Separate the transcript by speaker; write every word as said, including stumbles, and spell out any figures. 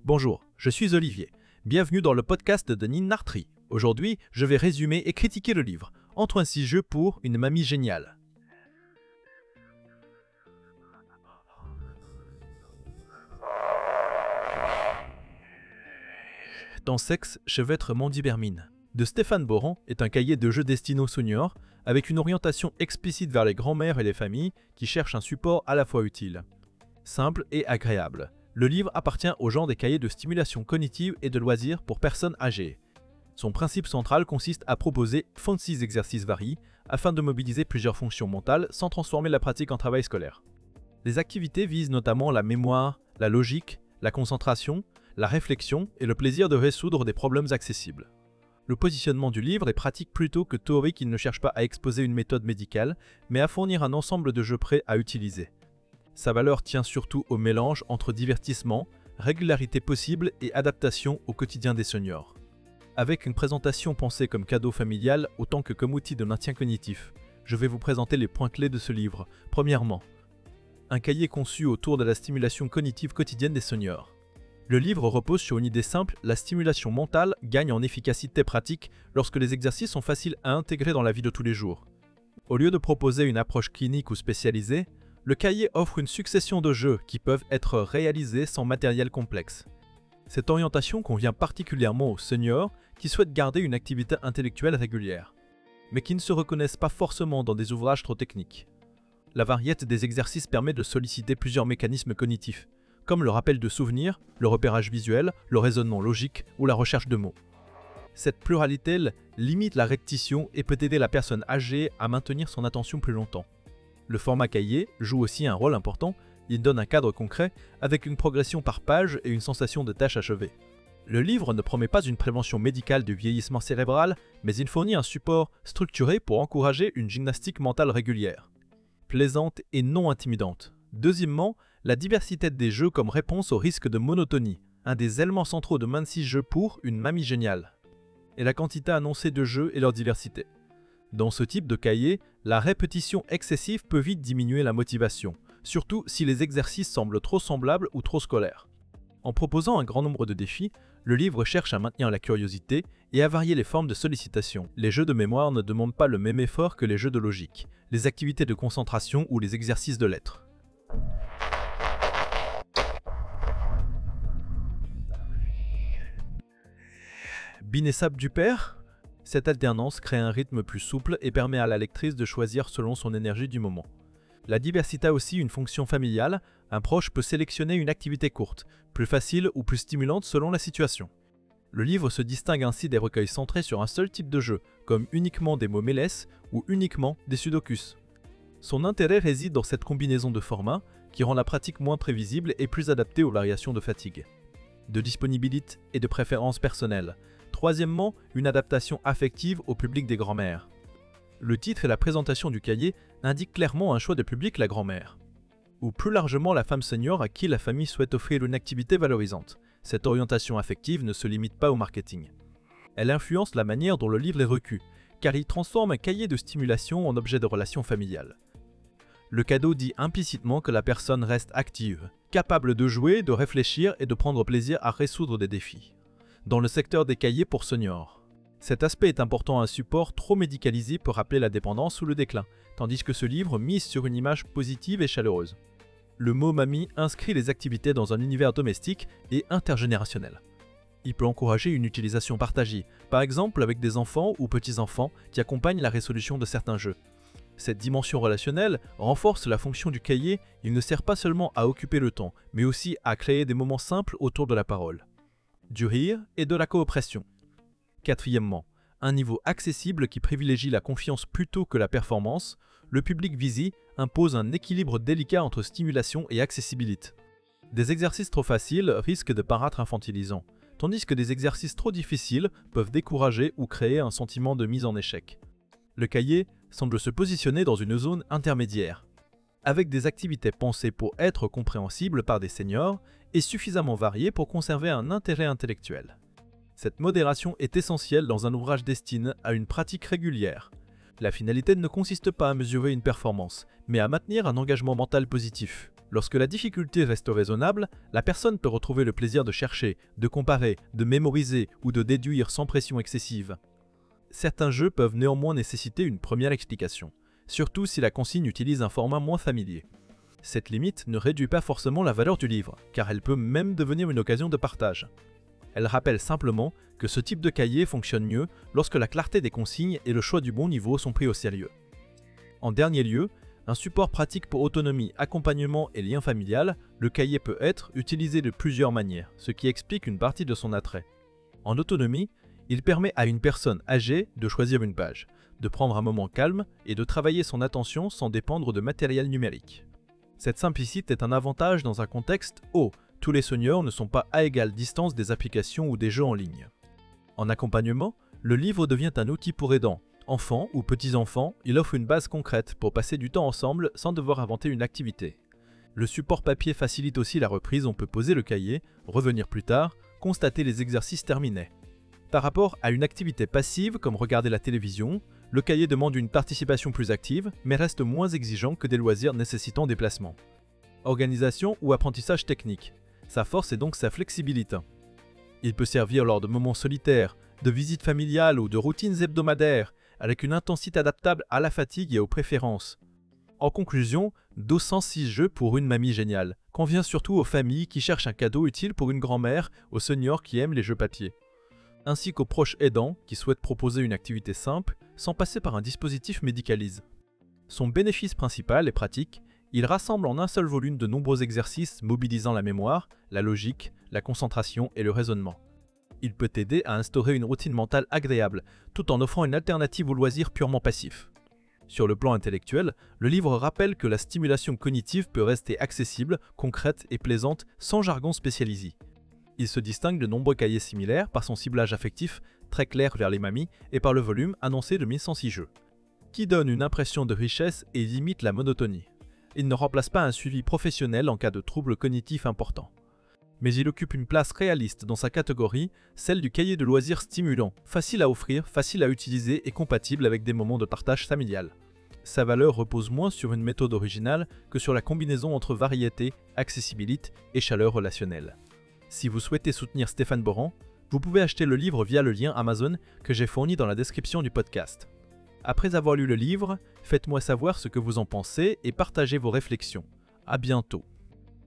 Speaker 1: Bonjour, je suis Olivier. Bienvenue dans le podcast de Ninartri. Aujourd'hui, je vais résumer et critiquer le livre « Entre un six jeux pour une mamie géniale ». Dans Sexe, je vais être Mandy Bermine de Stéphane Boran est un cahier de jeux destiné aux seniors avec une orientation explicite vers les grands-mères et les familles qui cherchent un support à la fois utile, simple et agréable. Le livre appartient au genre des cahiers de stimulation cognitive et de loisirs pour personnes âgées. Son principe central consiste à proposer vingt-six exercices variés afin de mobiliser plusieurs fonctions mentales sans transformer la pratique en travail scolaire. Les activités visent notamment la mémoire, la logique, la concentration, la réflexion et le plaisir de résoudre des problèmes accessibles. Le positionnement du livre est pratique plutôt que théorique. Il ne cherche pas à exposer une méthode médicale, mais à fournir un ensemble de jeux prêts à utiliser. Sa valeur tient surtout au mélange entre divertissement, régularité possible et adaptation au quotidien des seniors. Avec une présentation pensée comme cadeau familial autant que comme outil de maintien cognitif, je vais vous présenter les points clés de ce livre. Premièrement, un cahier conçu autour de la stimulation cognitive quotidienne des seniors. Le livre repose sur une idée simple, la stimulation mentale gagne en efficacité pratique lorsque les exercices sont faciles à intégrer dans la vie de tous les jours. Au lieu de proposer une approche clinique ou spécialisée, le cahier offre une succession de jeux qui peuvent être réalisés sans matériel complexe. Cette orientation convient particulièrement aux seniors qui souhaitent garder une activité intellectuelle régulière, mais qui ne se reconnaissent pas forcément dans des ouvrages trop techniques. La variété des exercices permet de solliciter plusieurs mécanismes cognitifs, comme le rappel de souvenirs, le repérage visuel, le raisonnement logique ou la recherche de mots. Cette pluralité limite la répétition et peut aider la personne âgée à maintenir son attention plus longtemps. Le format cahier joue aussi un rôle important, il donne un cadre concret avec une progression par page et une sensation de tâche achevée. Le livre ne promet pas une prévention médicale du vieillissement cérébral, mais il fournit un support structuré pour encourager une gymnastique mentale régulière, plaisante et non intimidante. Deuxièmement, la diversité des jeux comme réponse au risque de monotonie, un des éléments centraux de vingt-six jeux pour une mamie géniale, et la quantité annoncée de jeux et leur diversité. Dans ce type de cahier, la répétition excessive peut vite diminuer la motivation, surtout si les exercices semblent trop semblables ou trop scolaires. En proposant un grand nombre de défis, le livre cherche à maintenir la curiosité et à varier les formes de sollicitation. Les jeux de mémoire ne demandent pas le même effort que les jeux de logique, les activités de concentration ou les exercices de lettres. Binessab du père. Cette alternance crée un rythme plus souple et permet à la lectrice de choisir selon son énergie du moment. La diversité a aussi une fonction familiale, un proche peut sélectionner une activité courte, plus facile ou plus stimulante selon la situation. Le livre se distingue ainsi des recueils centrés sur un seul type de jeu, comme uniquement des mots mélès ou uniquement des sudokus. Son intérêt réside dans cette combinaison de formats qui rend la pratique moins prévisible et plus adaptée aux variations de fatigue, de disponibilité et de préférences personnelles. Troisièmement, une adaptation affective au public des grands-mères. Le titre et la présentation du cahier indiquent clairement un choix de public, la grand-mère, ou plus largement la femme senior à qui la famille souhaite offrir une activité valorisante. Cette orientation affective ne se limite pas au marketing. Elle influence la manière dont le livre est reçu, car il transforme un cahier de stimulation en objet de relation familiale. Le cadeau dit implicitement que la personne reste active, capable de jouer, de réfléchir et de prendre plaisir à résoudre des défis. Dans le secteur des cahiers pour seniors, cet aspect est important. Un support trop médicalisé peut rappeler la dépendance ou le déclin, tandis que ce livre mise sur une image positive et chaleureuse. Le mot mamie inscrit les activités dans un univers domestique et intergénérationnel. Il peut encourager une utilisation partagée, par exemple avec des enfants ou petits-enfants qui accompagnent la résolution de certains jeux. Cette dimension relationnelle renforce la fonction du cahier. Il ne sert pas seulement à occuper le temps, mais aussi à créer des moments simples autour de la parole, du rire et de la coopération. Quatrièmement, un niveau accessible qui privilégie la confiance plutôt que la performance. Le public visé impose un équilibre délicat entre stimulation et accessibilité. Des exercices trop faciles risquent de paraître infantilisants, tandis que des exercices trop difficiles peuvent décourager ou créer un sentiment de mise en échec. Le cahier semble se positionner dans une zone intermédiaire, avec des activités pensées pour être compréhensibles par des seniors et suffisamment variées pour conserver un intérêt intellectuel. Cette modération est essentielle dans un ouvrage destiné à une pratique régulière. La finalité ne consiste pas à mesurer une performance, mais à maintenir un engagement mental positif. Lorsque la difficulté reste raisonnable, la personne peut retrouver le plaisir de chercher, de comparer, de mémoriser ou de déduire sans pression excessive. Certains jeux peuvent néanmoins nécessiter une première explication, surtout si la consigne utilise un format moins familier. Cette limite ne réduit pas forcément la valeur du livre, car elle peut même devenir une occasion de partage. Elle rappelle simplement que ce type de cahier fonctionne mieux lorsque la clarté des consignes et le choix du bon niveau sont pris au sérieux. En dernier lieu, un support pratique pour autonomie, accompagnement et lien familial, le cahier peut être utilisé de plusieurs manières, ce qui explique une partie de son attrait. En autonomie, il permet à une personne âgée de choisir une page, de prendre un moment calme et de travailler son attention sans dépendre de matériel numérique. Cette simplicité est un avantage dans un contexte où tous les seniors ne sont pas à égale distance des applications ou des jeux en ligne. En accompagnement, le livre devient un outil pour aidants. Enfants ou petits-enfants, il offre une base concrète pour passer du temps ensemble sans devoir inventer une activité. Le support papier facilite aussi la reprise, on peut poser le cahier, revenir plus tard, constater les exercices terminés. Par rapport à une activité passive comme regarder la télévision, le cahier demande une participation plus active, mais reste moins exigeant que des loisirs nécessitant déplacement. Organisation ou apprentissage technique. Sa force est donc sa flexibilité. Il peut servir lors de moments solitaires, de visites familiales ou de routines hebdomadaires, avec une intensité adaptable à la fatigue et aux préférences. En conclusion, deux cent six jeux pour une mamie géniale convient surtout aux familles qui cherchent un cadeau utile pour une grand-mère, aux seniors qui aiment les jeux papier, ainsi qu'aux proches aidants qui souhaitent proposer une activité simple sans passer par un dispositif médicalisé. Son bénéfice principal est pratique, il rassemble en un seul volume de nombreux exercices mobilisant la mémoire, la logique, la concentration et le raisonnement. Il peut aider à instaurer une routine mentale agréable, tout en offrant une alternative aux loisirs purement passifs. Sur le plan intellectuel, le livre rappelle que la stimulation cognitive peut rester accessible, concrète et plaisante sans jargon spécialisé. Il se distingue de nombreux cahiers similaires par son ciblage affectif très clair vers les mamies et par le volume annoncé de mille cent six jeux, qui donne une impression de richesse et limite la monotonie. Il ne remplace pas un suivi professionnel en cas de troubles cognitifs importants. Mais il occupe une place réaliste dans sa catégorie, celle du cahier de loisirs stimulant, facile à offrir, facile à utiliser et compatible avec des moments de partage familial. Sa valeur repose moins sur une méthode originale que sur la combinaison entre variété, accessibilité et chaleur relationnelle. Si vous souhaitez soutenir Stéphane Boran, vous pouvez acheter le livre via le lien Amazon que j'ai fourni dans la description du podcast. Après avoir lu le livre, faites-moi savoir ce que vous en pensez et partagez vos réflexions. À bientôt.